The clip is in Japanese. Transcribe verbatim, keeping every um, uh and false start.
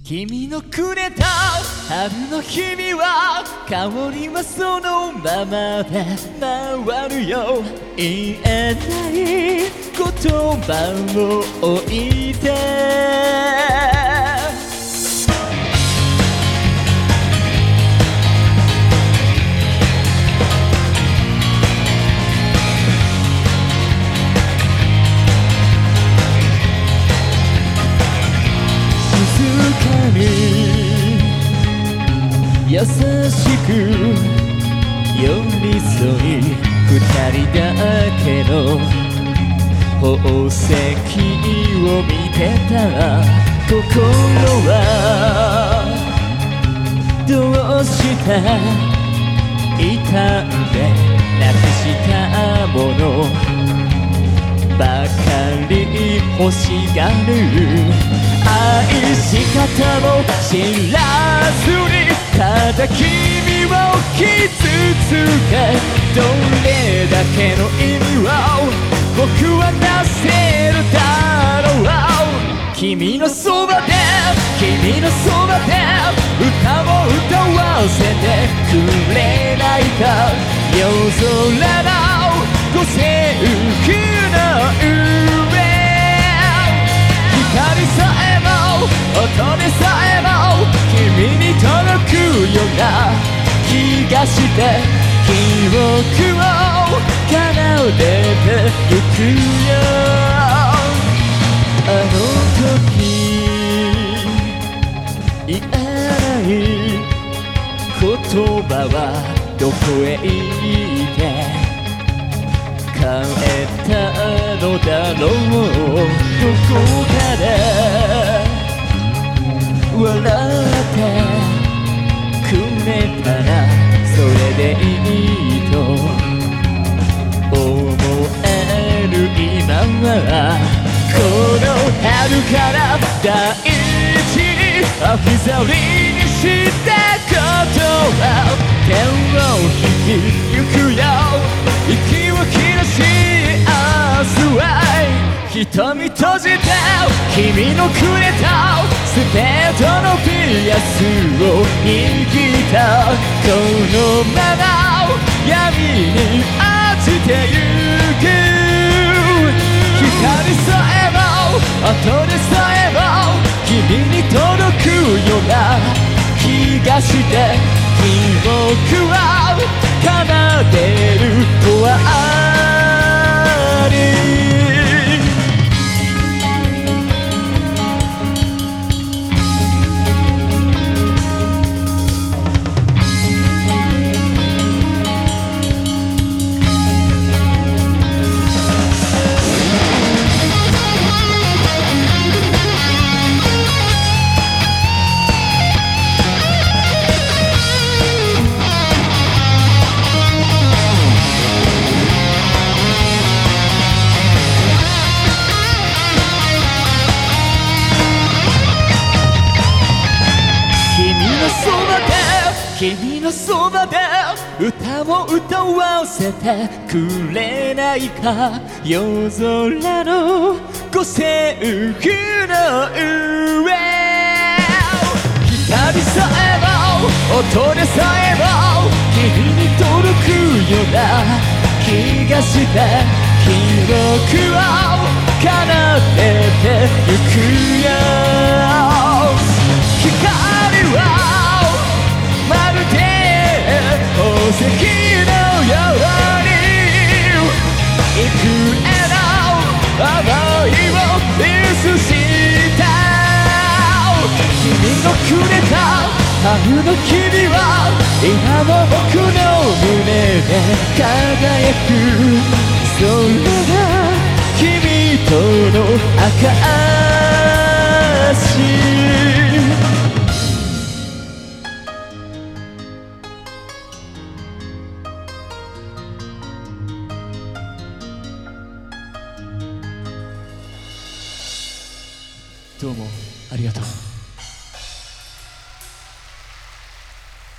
君のくれた春の日々は香りはそのままで回るよ。言えない言葉を置いて優しく寄り添い二人だけの宝石を見てたら心はどうして傷んでなくしたものばかり欲しがる。愛し方も知らずにただ君を傷つけどれだけの意味を僕は出せるだろう。君のそばで君のそばで歌を歌わせてくれないか。夜空の五線譜の上光さえも音でさえも君に届くような気がして記憶を奏でてゆくよ。あの時言えない言葉はどこへ行って帰ったのだろう。どこかで笑ってくれたらそれでいいと思える今はこの春から大事に置き去りにしたことは手を引きゆくよ。息を切らし明日は瞳閉じて君のくれたステートのピアスを握ったこのまま闇に落ちてゆく。光さえも音でさえも君に届くような気がして記憶は奏でる終わり。君のそばで歌を歌わせてくれないか。夜空の五線譜の上光さえも音でさえも君に届くような気がして記憶を奏でてゆくよ。光はまるで宝石のように幾重の想いを映した君のくれた春の日々は今も僕の胸で輝く。それが君との証。どうもありがとう。